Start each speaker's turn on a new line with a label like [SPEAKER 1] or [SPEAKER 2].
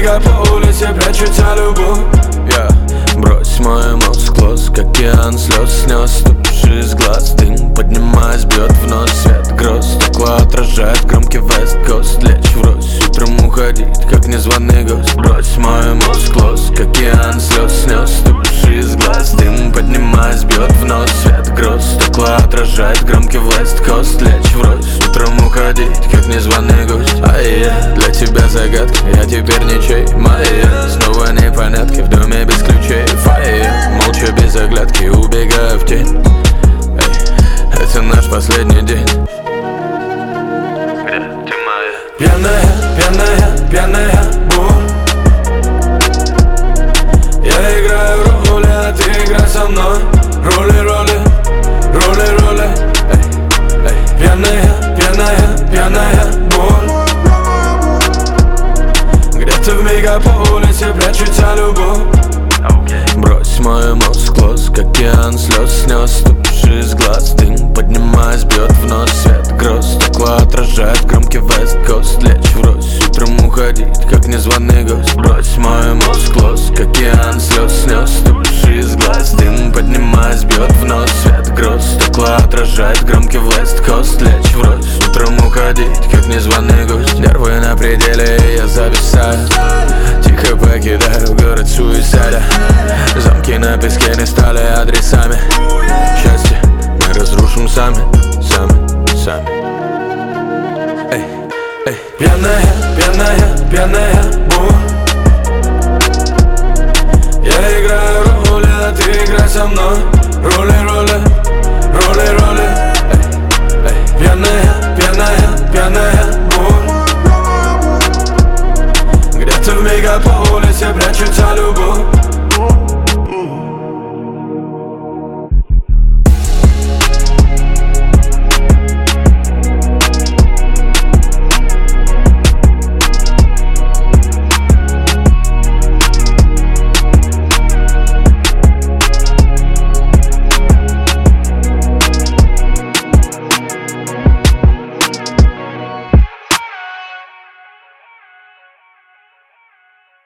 [SPEAKER 1] мегаполисе прячется любовь.
[SPEAKER 2] Брось мой мозг, лоск, океан слез снес, туши из глаз, дым поднимаясь, бьет в нос свет гроз. Стекло отражает громкий вест-кост, лечь врозь, утром уходить, как незваный гость. Брось мой мозг, лоск, океан слез снес, туши из глаз, дым поднимаясь, бьет в нос свет гроз. Стекло отражает громкий вест-кост, лечь врозь, утром уходить, как незваный гость. Для тебя загадка, я теперь ничей, моя. Снова непонятки в доме без ключей. Молча без оглядки убегаю в тень. Это наш последний день. Где ты моя?
[SPEAKER 1] Пьяная, пьяная, пьяная боль. Я играю роли, а ты играй со мной. Роли, роли, роли, роли. Пьяная, пьяная, пьяная боль. Где-то в мегаполисе прячется любовь.
[SPEAKER 2] Брось мой мозг, лоск, океан слез снес, туши из глаз, дым поднимаясь, бьет в нос свет гроз. Стекло отражает громкий вест-кост, лечь врозь, утром уходить, как незваный гость. Брось мой мозг, лоск, океан слез снес, туши из глаз, дым поднимаясь, бьет в нос свет гроз. Стекло отражает громкий вест-кост, лечь врозь, утром уходить, как незваный гость. Нервы на пределе, я зависаю, тихо покидаю город суисайда. Замки на песке не стали адресами. Счастье мы разрушим сами, сами, сами.
[SPEAKER 1] Пьяная, пьяная, пьяная боль. Я играю роли, а ты играй со мной. Роли, роли, роли, роли. Пьяная, пьяная, пьяная боль. Где-то в мегаполисе прячется любовь.